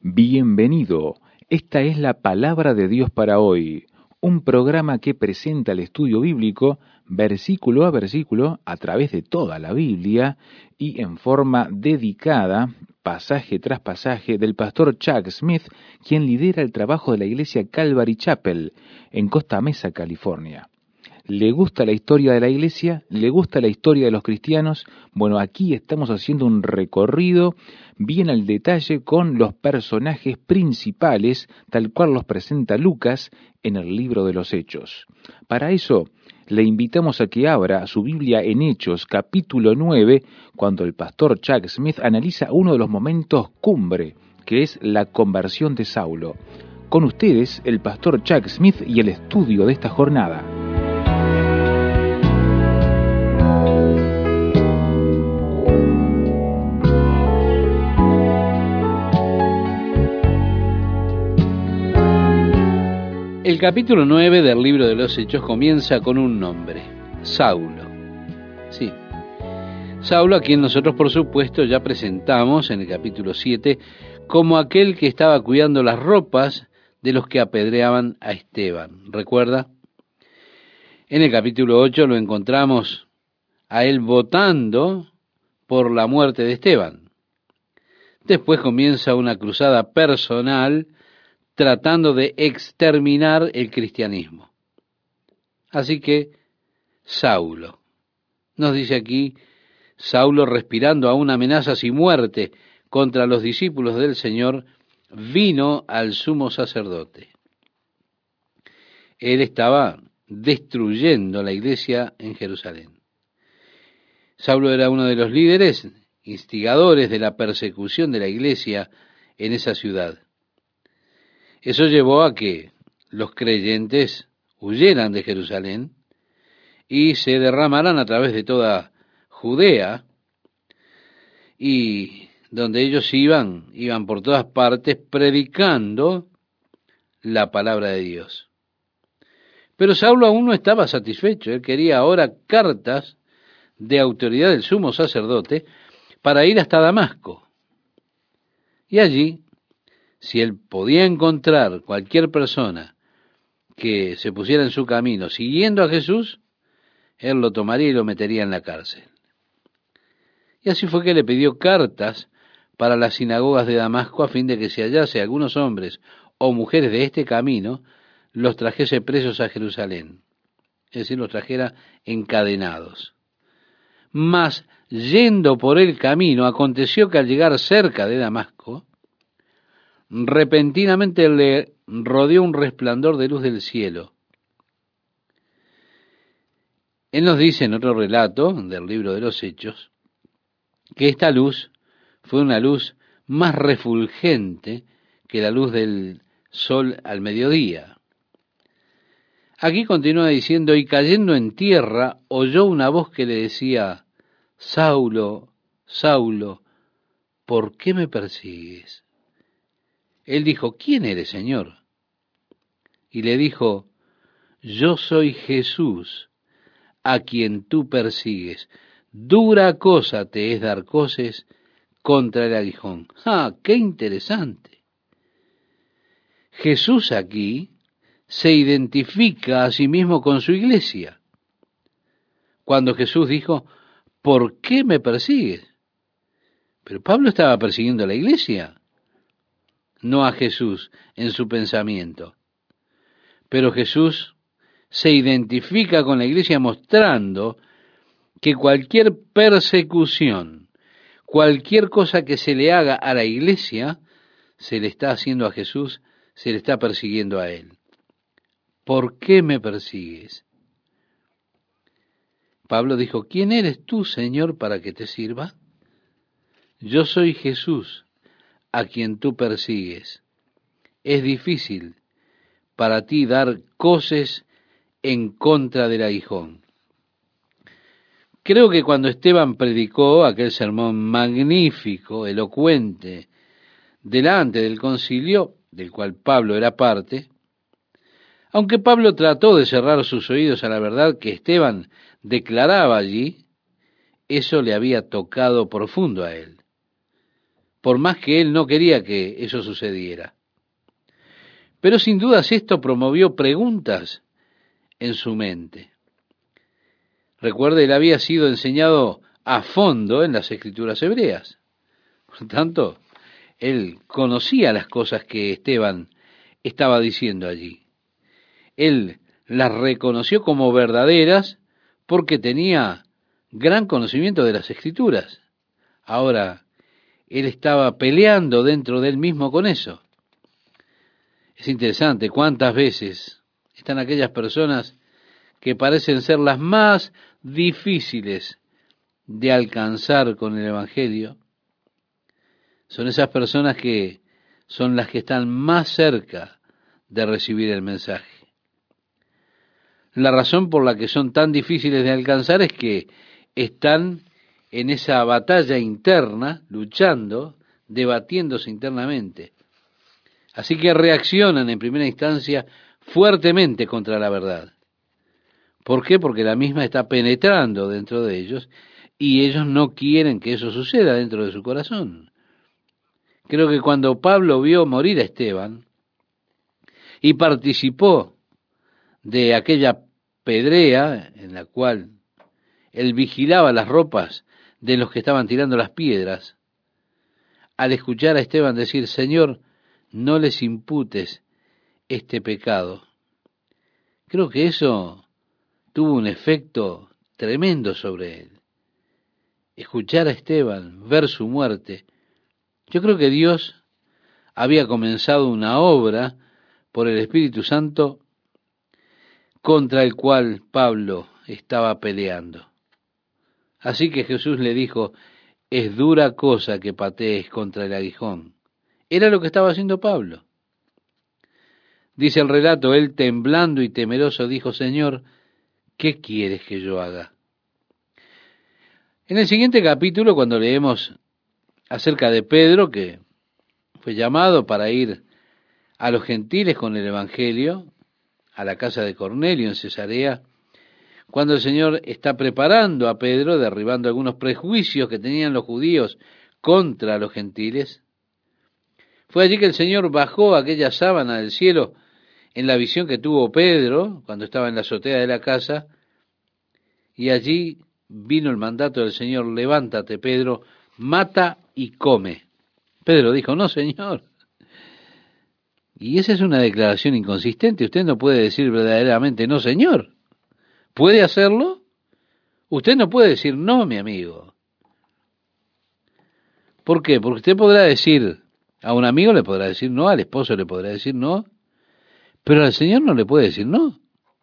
Bienvenido. Esta es la palabra de Dios para hoy, un programa que presenta el estudio bíblico versículo a versículo a través de toda la Biblia y en forma dedicada, pasaje tras pasaje, del pastor Chuck Smith, quien lidera el trabajo de la iglesia Calvary Chapel en Costa Mesa, California. ¿Le gusta la historia de la iglesia? ¿Le gusta la historia de los cristianos? Bueno, aquí estamos haciendo un recorrido bien al detalle con los personajes principales, tal cual los presenta Lucas en el libro de los Hechos. Para eso, le invitamos a que abra su Biblia en Hechos, capítulo 9, cuando el pastor Chuck Smith analiza uno de los momentos cumbre, que es la conversión de Saulo. Con ustedes, el pastor Chuck Smith y el estudio de esta jornada. El capítulo 9 del libro de los Hechos comienza con un nombre, Saulo. Sí, Saulo, a quien nosotros por supuesto ya presentamos en el capítulo 7 como aquel que estaba cuidando las ropas de los que apedreaban a Esteban. ¿Recuerda? En el capítulo 8 lo encontramos a él votando por la muerte de Esteban. Después comienza una cruzada personal tratando de exterminar el cristianismo. Así que Saulo, nos dice aquí, Saulo, respirando aún amenazas y muerte contra los discípulos del Señor, vino al sumo sacerdote. Él estaba destruyendo la iglesia en Jerusalén. Saulo era uno de los líderes, instigadores de la persecución de la iglesia en esa ciudad. Eso llevó a que los creyentes huyeran de Jerusalén y se derramaran a través de toda Judea, y donde ellos iban por todas partes predicando la palabra de Dios. Pero Saulo aún no estaba satisfecho. Él quería ahora cartas de autoridad del sumo sacerdote para ir hasta Damasco. Y allí, si él podía encontrar cualquier persona que se pusiera en su camino siguiendo a Jesús, él lo tomaría y lo metería en la cárcel. Y así fue que le pidió cartas para las sinagogas de Damasco a fin de que si hallase algunos hombres o mujeres de este camino, los trajese presos a Jerusalén. Es decir, los trajera encadenados. Mas, yendo por el camino, aconteció que al llegar cerca de Damasco, repentinamente le rodeó un resplandor de luz del cielo. Él nos dice en otro relato del libro de los Hechos que esta luz fue una luz más refulgente que la luz del sol al mediodía. Aquí continúa diciendo, y cayendo en tierra, oyó una voz que le decía, Saulo, Saulo, ¿por qué me persigues? Él dijo, ¿quién eres, Señor? Y le dijo, yo soy Jesús, a quien tú persigues. Dura cosa te es dar coces contra el aguijón. ¡Ah, qué interesante! Jesús aquí se identifica a sí mismo con su iglesia. Cuando Jesús dijo, ¿por qué me persigues? Pero Pablo estaba persiguiendo a la iglesia, no a Jesús en su pensamiento. Pero Jesús se identifica con la iglesia mostrando que cualquier persecución, cualquier cosa que se le haga a la iglesia, se le está haciendo a Jesús, se le está persiguiendo a él. ¿Por qué me persigues? Pablo dijo, ¿quién eres tú, Señor, para que te sirva? Yo soy Jesús, a quien tú persigues. Es difícil para ti dar coces en contra del aguijón. Creo que cuando Esteban predicó aquel sermón magnífico, elocuente, delante del concilio, del cual Pablo era parte, aunque Pablo trató de cerrar sus oídos a la verdad que Esteban declaraba allí, eso le había tocado profundo a él. por más que él no quería que eso sucediera. Pero sin dudas esto promovió preguntas en su mente. Recuerde, él había sido enseñado a fondo en las escrituras hebreas. Por lo tanto, él conocía las cosas que Esteban estaba diciendo allí. Él las reconoció como verdaderas porque tenía gran conocimiento de las escrituras. Ahora, él estaba peleando dentro de él mismo con eso. Es interesante cuántas veces están aquellas personas que parecen ser las más difíciles de alcanzar con el Evangelio. Son esas personas que son las que están más cerca de recibir el mensaje. La razón por la que son tan difíciles de alcanzar es que están en esa batalla interna, luchando, debatiéndose internamente. Así que reaccionan en primera instancia fuertemente contra la verdad. ¿Por qué? Porque la misma está penetrando dentro de ellos y ellos no quieren que eso suceda dentro de su corazón. Creo que cuando Pablo vio morir a Esteban y participó de aquella pedrea en la cual él vigilaba las ropas de los que estaban tirando las piedras, al escuchar a Esteban decir, Señor, no les imputes este pecado, creo que eso tuvo un efecto tremendo sobre él. Escuchar a Esteban, ver su muerte, yo creo que Dios había comenzado una obra por el Espíritu Santo contra el cual Pablo estaba peleando. Así que Jesús le dijo, es dura cosa que patees contra el aguijón. Era lo que estaba haciendo Pablo. Dice el relato, él temblando y temeroso dijo, Señor, ¿qué quieres que yo haga? En el siguiente capítulo, cuando leemos acerca de Pedro, que fue llamado para ir a los gentiles con el Evangelio, a la casa de Cornelio en Cesarea, cuando el Señor está preparando a Pedro, derribando algunos prejuicios que tenían los judíos contra los gentiles, fue allí que el Señor bajó aquella sábana del cielo en la visión que tuvo Pedro cuando estaba en la azotea de la casa, y allí vino el mandato del Señor, levántate Pedro, mata y come. Pedro dijo, no Señor. Y esa es una declaración inconsistente, usted no puede decir verdaderamente no Señor. ¿Puede hacerlo? Usted no puede decir no, mi amigo. ¿Por qué? Porque usted podrá decir, a un amigo le podrá decir no, al esposo le podrá decir no, pero al Señor no le puede decir no.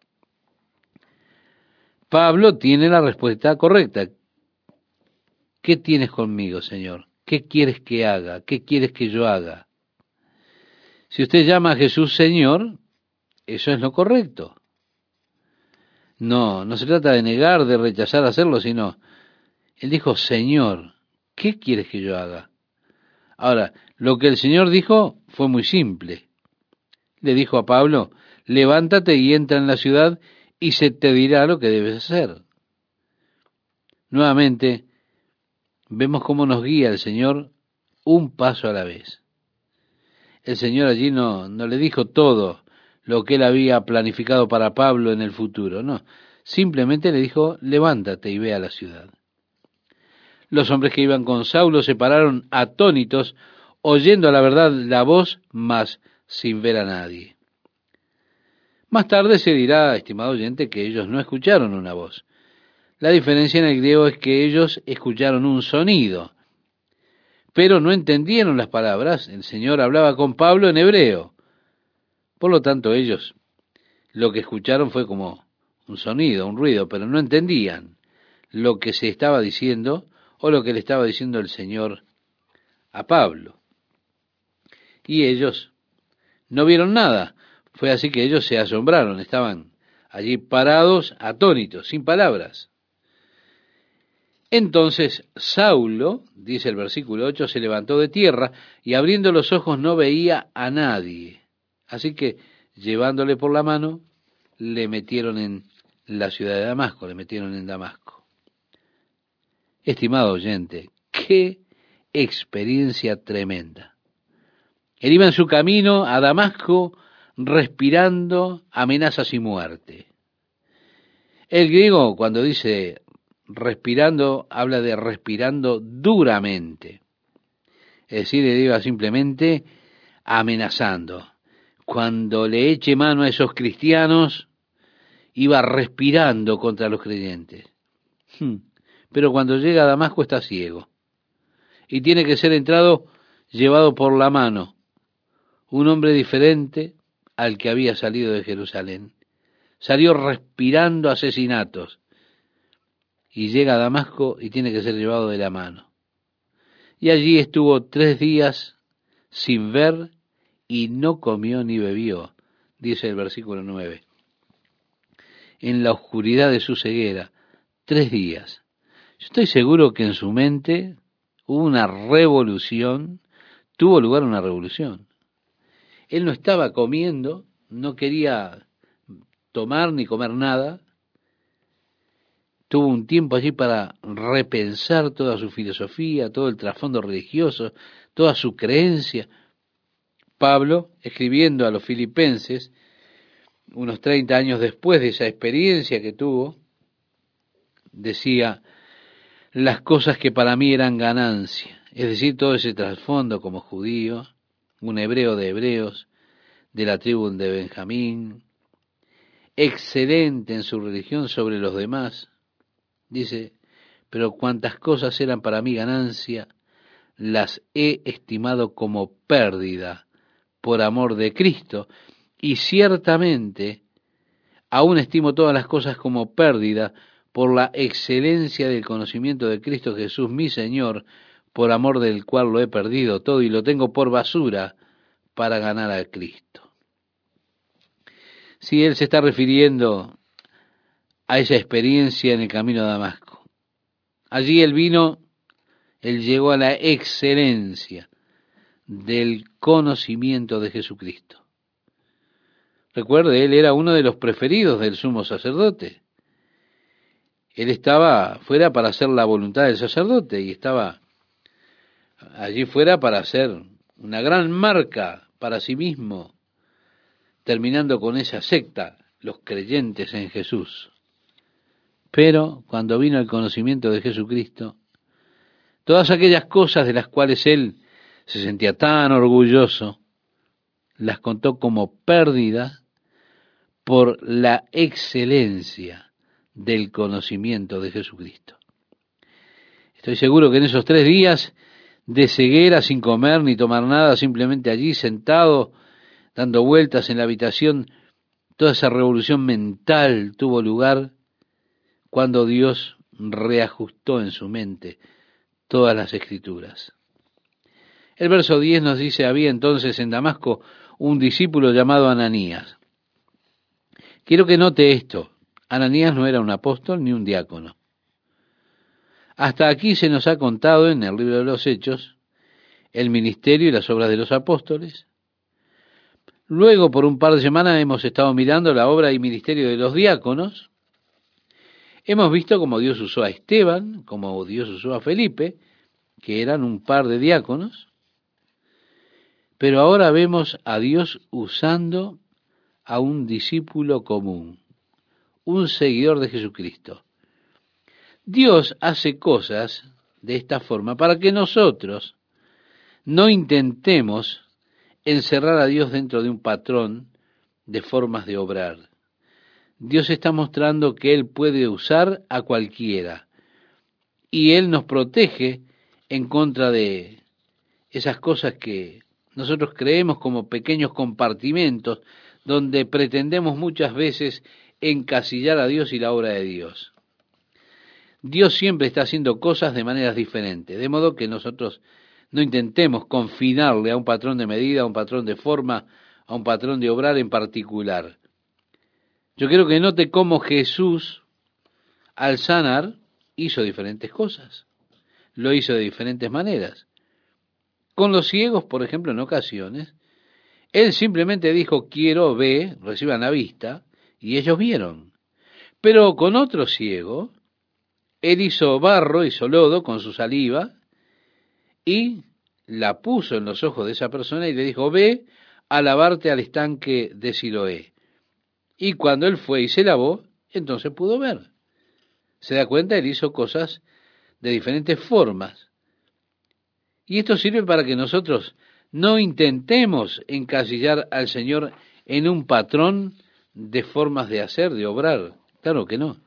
Pablo tiene la respuesta correcta. ¿Qué tienes conmigo, Señor? ¿Qué quieres que haga? ¿Qué quieres que yo haga? Si usted llama a Jesús Señor, eso es lo correcto. No se trata de negar, de rechazar hacerlo, sino, él dijo, Señor, ¿qué quieres que yo haga? Ahora, lo que el Señor dijo fue muy simple. Le dijo a Pablo, levántate y entra en la ciudad y se te dirá lo que debes hacer. Nuevamente, vemos cómo nos guía el Señor un paso a la vez. El Señor allí no le dijo todo lo que él había planificado para Pablo en el futuro, no. Simplemente le dijo, levántate y ve a la ciudad. Los hombres que iban con Saulo se pararon atónitos, oyendo a la verdad la voz, mas sin ver a nadie. Más tarde se dirá, estimado oyente, que ellos no escucharon una voz. La diferencia en el griego es que ellos escucharon un sonido, pero no entendieron las palabras. El Señor hablaba con Pablo en hebreo. Por lo tanto, ellos lo que escucharon fue como un sonido, un ruido, pero no entendían lo que se estaba diciendo o lo que le estaba diciendo el Señor a Pablo. Y ellos no vieron nada. Fue así que ellos se asombraron, estaban allí parados, atónitos, sin palabras. Entonces Saulo, dice el versículo 8, se levantó de tierra y abriendo los ojos no veía a nadie. Así que llevándole por la mano, le metieron en la ciudad de Damasco, le metieron en Damasco. Estimado oyente, qué experiencia tremenda. Él iba en su camino a Damasco respirando amenazas y muerte. El griego, cuando dice respirando, habla de respirando duramente. Es decir, él iba simplemente amenazando. Cuando le eche mano a esos cristianos, iba respirando contra los creyentes. Pero cuando llega a Damasco está ciego. Y tiene que ser llevado por la mano. Un hombre diferente al que había salido de Jerusalén. Salió respirando asesinatos. Y llega a Damasco y tiene que ser llevado de la mano. Y allí estuvo 3 días sin ver y no comió ni bebió, dice el versículo 9. En la oscuridad de su ceguera, 3 días. Yo estoy seguro que en su mente hubo una revolución, tuvo lugar una revolución. Él no estaba comiendo, no quería tomar ni comer nada. Tuvo un tiempo allí para repensar toda su filosofía, todo el trasfondo religioso, toda su creencia. Pablo, escribiendo a los filipenses, unos 30 años después de esa experiencia que tuvo, decía, las cosas que para mí eran ganancia, es decir, todo ese trasfondo como judío, un hebreo de hebreos, de la tribu de Benjamín, excelente en su religión sobre los demás, dice, pero cuantas cosas eran para mí ganancia, las he estimado como pérdida por amor de Cristo, y ciertamente aún estimo todas las cosas como pérdida por la excelencia del conocimiento de Cristo Jesús, mi Señor, por amor del cual lo he perdido todo y lo tengo por basura para ganar a Cristo. Si él se está refiriendo a esa experiencia en el camino a Damasco. Allí él llegó a la excelencia del conocimiento de Jesucristo. Recuerde, él era uno de los preferidos del sumo sacerdote. Él estaba fuera para hacer la voluntad del sacerdote y estaba allí fuera para hacer una gran marca para sí mismo, terminando con esa secta, los creyentes en Jesús. Pero cuando vino el conocimiento de Jesucristo, todas aquellas cosas de las cuales él se sentía tan orgulloso, las contó como pérdida por la excelencia del conocimiento de Jesucristo. Estoy seguro que en esos 3 días de ceguera, sin comer ni tomar nada, simplemente allí sentado, dando vueltas en la habitación, toda esa revolución mental tuvo lugar cuando Dios reajustó en su mente todas las escrituras. El verso 10 nos dice, había entonces en Damasco un discípulo llamado Ananías. Quiero que note esto, Ananías no era un apóstol ni un diácono. Hasta aquí se nos ha contado en el libro de los Hechos el ministerio y las obras de los apóstoles. Luego, por un par de semanas, hemos estado mirando la obra y ministerio de los diáconos. Hemos visto cómo Dios usó a Esteban, cómo Dios usó a Felipe, que eran un par de diáconos. Pero ahora vemos a Dios usando a un discípulo común, un seguidor de Jesucristo. Dios hace cosas de esta forma para que nosotros no intentemos encerrar a Dios dentro de un patrón de formas de obrar. Dios está mostrando que Él puede usar a cualquiera y Él nos protege en contra de esas cosas que nosotros creemos como pequeños compartimentos donde pretendemos muchas veces encasillar a Dios y la obra de Dios. Dios siempre está haciendo cosas de maneras diferentes, de modo que nosotros no intentemos confinarle a un patrón de medida, a un patrón de forma, a un patrón de obrar en particular. Yo quiero que note cómo Jesús, al sanar, hizo diferentes cosas. Lo hizo de diferentes maneras. Con los ciegos, por ejemplo, en ocasiones, Él simplemente dijo, quiero, ve, reciban la vista, y ellos vieron. Pero con otro ciego, Él hizo barro, hizo lodo con su saliva, y la puso en los ojos de esa persona y le dijo, ve a lavarte al estanque de Siloé. Y cuando él fue y se lavó, entonces pudo ver. Se da cuenta, él hizo cosas de diferentes formas. Y esto sirve para que nosotros no intentemos encasillar al Señor en un patrón de formas de hacer, de obrar. Claro que no.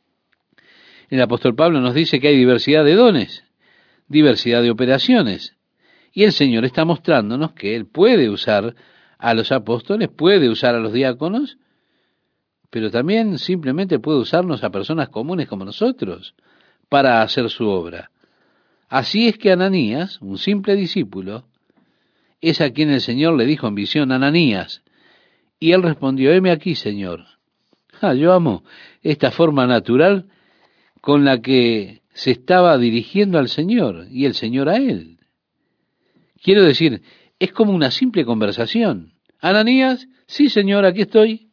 El apóstol Pablo nos dice que hay diversidad de dones, diversidad de operaciones. Y el Señor está mostrándonos que Él puede usar a los apóstoles, puede usar a los diáconos, pero también simplemente puede usarnos a personas comunes como nosotros para hacer su obra. Así es que Ananías, un simple discípulo, es a quien el Señor le dijo en visión, Ananías, y él respondió, heme aquí, Señor. Yo amo esta forma natural con la que se estaba dirigiendo al Señor y el Señor a él. Quiero decir, es como una simple conversación. Ananías, sí, Señor, aquí estoy.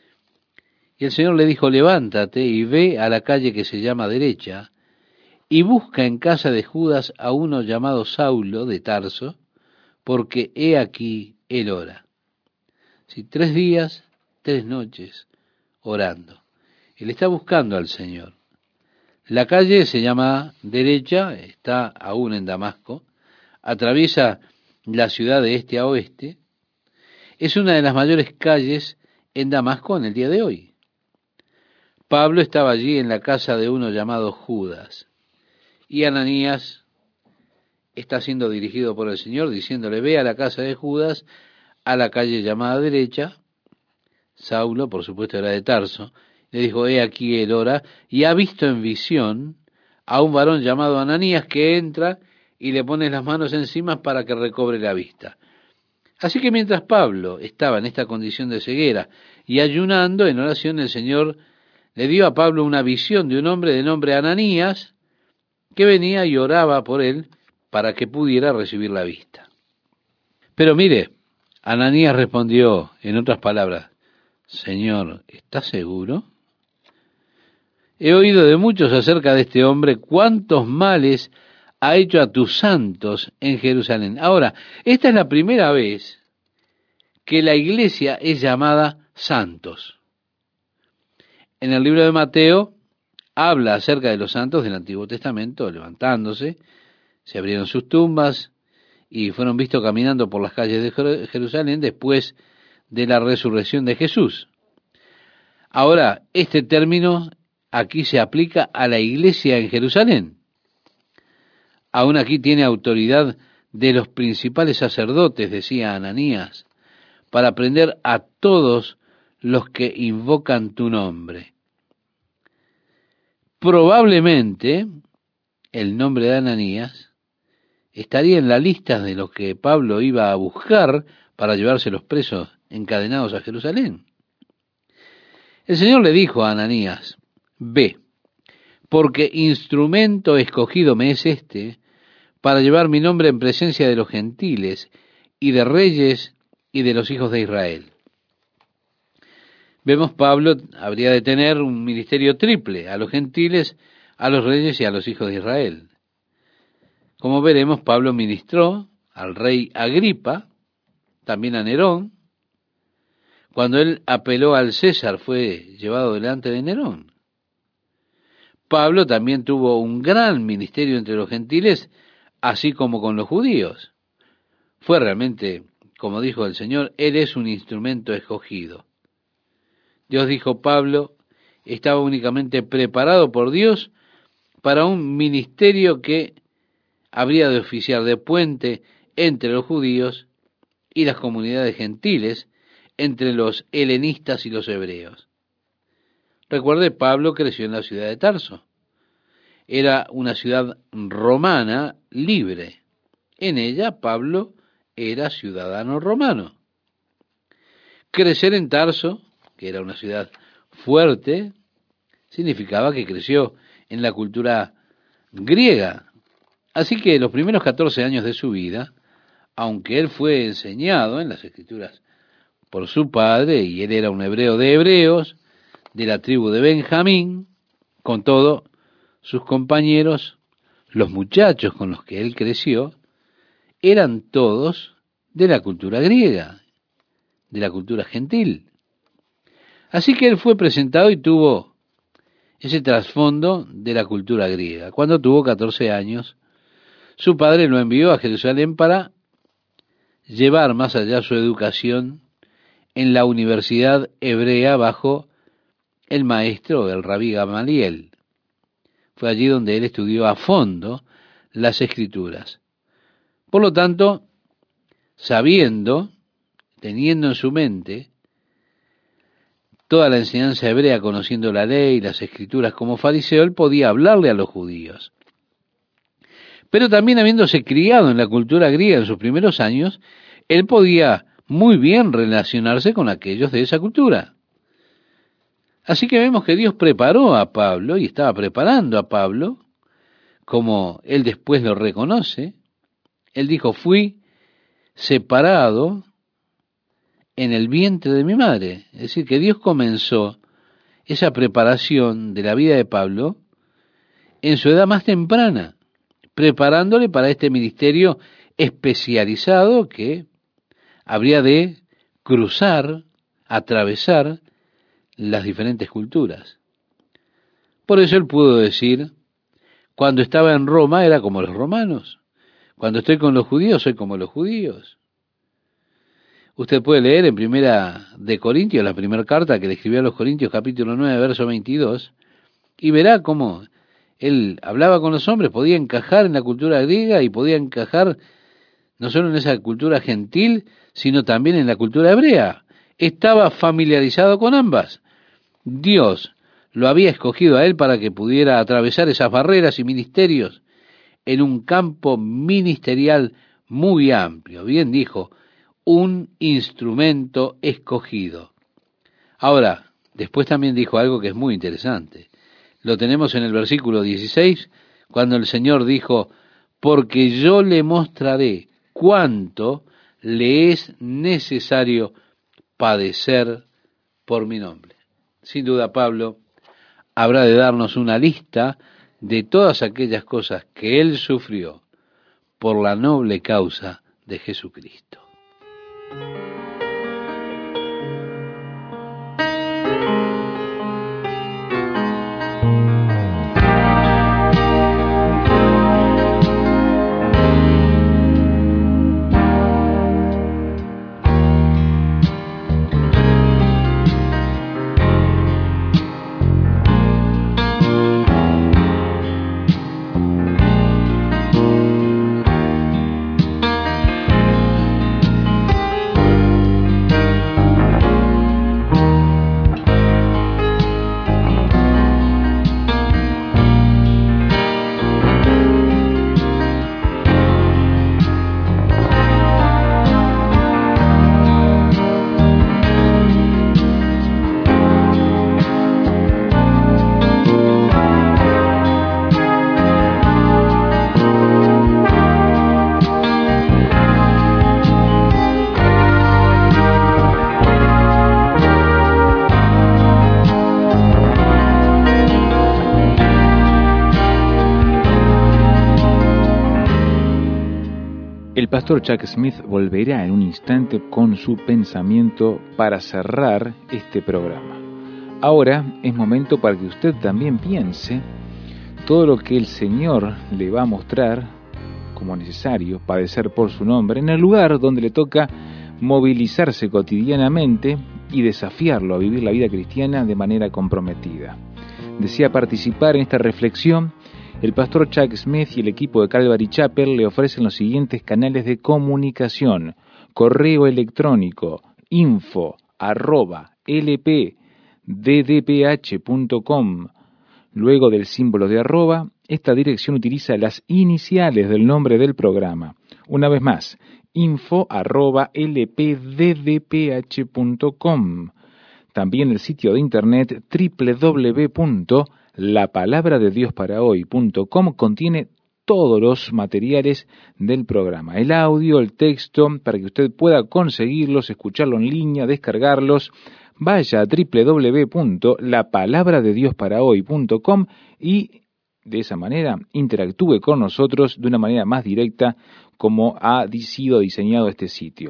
Y el Señor le dijo, levántate y ve a la calle que se llama Derecha y busca en casa de Judas a uno llamado Saulo de Tarso, porque he aquí él ora. Sí, 3 días, 3 noches orando. Él está buscando al Señor. La calle se llama Derecha, está aún en Damasco, atraviesa la ciudad de este a oeste. Es una de las mayores calles en Damasco en el día de hoy. Pablo estaba allí en la casa de uno llamado Judas, y Ananías está siendo dirigido por el Señor, diciéndole, ve a la casa de Judas, a la calle llamada Derecha. Saulo, por supuesto, era de Tarso. Le dijo, he aquí él ora, y ha visto en visión a un varón llamado Ananías que entra y le pone las manos encima para que recobre la vista. Así que mientras Pablo estaba en esta condición de ceguera y ayunando en oración, el Señor le dio a Pablo una visión de un hombre de nombre Ananías que venía y oraba por él para que pudiera recibir la vista. Pero mire, Ananías respondió, en otras palabras, Señor, ¿estás seguro? He oído de muchos acerca de este hombre, cuántos males ha hecho a tus santos en Jerusalén. Ahora, esta es la primera vez que la iglesia es llamada santos. En el libro de Mateo habla acerca de los santos del Antiguo Testamento, levantándose, se abrieron sus tumbas y fueron vistos caminando por las calles de Jerusalén después de la resurrección de Jesús. Ahora, este término aquí se aplica a la iglesia en Jerusalén. Aún aquí tiene autoridad de los principales sacerdotes, decía Ananías, para prender a todos los que invocan tu nombre. Probablemente el nombre de Ananías estaría en la lista de los que Pablo iba a buscar para llevárselos presos encadenados a Jerusalén. El Señor le dijo a Ananías, ve, porque instrumento escogido me es este para llevar mi nombre en presencia de los gentiles y de reyes y de los hijos de Israel. Vemos, Pablo habría de tener un ministerio triple, a los gentiles, a los reyes y a los hijos de Israel. Como veremos, Pablo ministró al rey Agripa, también a Nerón. Cuando él apeló al César, fue llevado delante de Nerón. Pablo también tuvo un gran ministerio entre los gentiles, así como con los judíos. Fue realmente, como dijo el Señor, él es un instrumento escogido. Dios dijo, Pablo estaba únicamente preparado por Dios para un ministerio que habría de oficiar de puente entre los judíos y las comunidades gentiles, entre los helenistas y los hebreos. Recuerde, Pablo creció en la ciudad de Tarso. Era una ciudad romana libre. En ella Pablo era ciudadano romano. Crecer en Tarso, que era una ciudad fuerte, significaba que creció en la cultura griega. Así que los primeros 14 años de su vida, aunque él fue enseñado en las Escrituras por su padre, y él era un hebreo de hebreos, de la tribu de Benjamín, con todo, sus compañeros los muchachos con los que él creció eran todos de la cultura griega, de la cultura gentil. Así que él fue presentado y tuvo ese trasfondo de la cultura griega. Cuando tuvo 14 años, su padre lo envió a Jerusalén para llevar más allá su educación en la Universidad Hebrea bajo el maestro, el rabí Gamaliel. Fue allí donde él estudió a fondo las Escrituras. Por lo tanto, sabiendo, teniendo en su mente toda la enseñanza hebrea, conociendo la ley y las Escrituras como fariseo, él podía hablarle a los judíos. Pero también habiéndose criado en la cultura griega en sus primeros años, él podía muy bien relacionarse con aquellos de esa cultura. Así que vemos que Dios preparó a Pablo y estaba preparando a Pablo, como él después lo reconoce. Él dijo, fui separado en el vientre de mi madre. Es decir, que Dios comenzó esa preparación de la vida de Pablo en su edad más temprana, preparándole para este ministerio especializado que habría de cruzar, atravesar las diferentes culturas. Por eso él pudo decir, cuando estaba en Roma era como los romanos, cuando estoy con los judíos soy como los judíos. Usted puede leer en Primera de Corintios, la primera carta que le escribió a los Corintios, capítulo 9, verso 22, y verá cómo él hablaba con los hombres, podía encajar en la cultura griega y podía encajar no solo en esa cultura gentil, sino también en la cultura hebrea. Estaba familiarizado con ambas. Dios lo había escogido a él para que pudiera atravesar esas barreras y ministerios en un campo ministerial muy amplio. Bien dijo, un instrumento escogido. Ahora, después también dijo algo que es muy interesante. Lo tenemos en el versículo 16, cuando el Señor dijo, porque yo le mostraré cuánto le es necesario padecer por mi nombre. Sin duda, Pablo habrá de darnos una lista de todas aquellas cosas que él sufrió por la noble causa de Jesucristo. El pastor Chuck Smith volverá en un instante con su pensamiento para cerrar este programa. Ahora es momento para que usted también piense todo lo que el Señor le va a mostrar como necesario padecer por su nombre en el lugar donde le toca movilizarse cotidianamente y desafiarlo a vivir la vida cristiana de manera comprometida. Desea participar en esta reflexión. El pastor Chuck Smith y el equipo de Calvary Chapel le ofrecen los siguientes canales de comunicación: correo electrónico info@lpddph.com. Luego del símbolo de arroba, esta dirección utiliza las iniciales del nombre del programa. Una vez más, info@lpddph.com. También el sitio de internet www.lapalabradediosparahoy.com contiene todos los materiales del programa, el audio, el texto, para que usted pueda conseguirlos, escucharlo en línea, descargarlos. Vaya a www.lapalabradediosparahoy.com y de esa manera interactúe con nosotros de una manera más directa, como ha sido diseñado este sitio,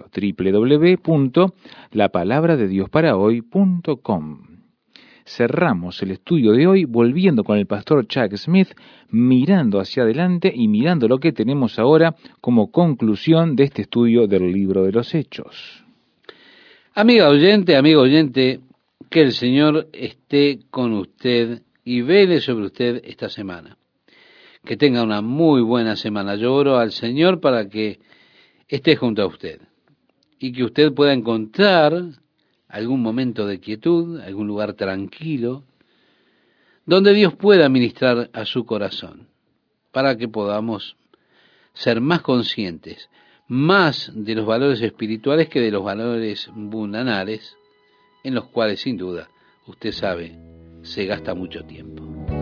www.lapalabradeDiosParaHoy.com. Cerramos el estudio de hoy volviendo con el pastor Chuck Smith, mirando hacia adelante y mirando lo que tenemos ahora como conclusión de este estudio del libro de los Hechos. Amigo oyente, que el Señor esté con usted y vele sobre usted esta semana. Que tenga una muy buena semana. Yo oro al Señor para que esté junto a usted y que usted pueda encontrar algún momento de quietud, algún lugar tranquilo, donde Dios pueda ministrar a su corazón, para que podamos ser más conscientes, más de los valores espirituales que de los valores mundanales, en los cuales sin duda, usted sabe, se gasta mucho tiempo.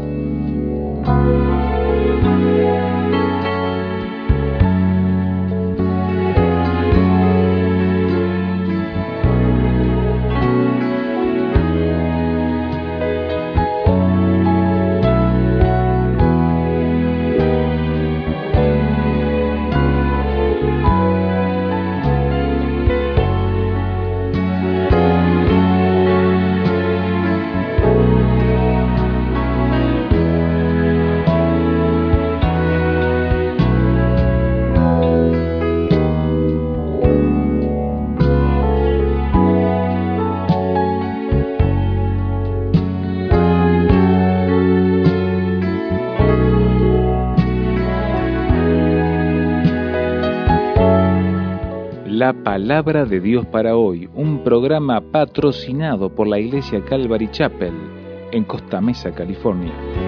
La Palabra de Dios para hoy, un programa patrocinado por la Iglesia Calvary Chapel en Costa Mesa, California.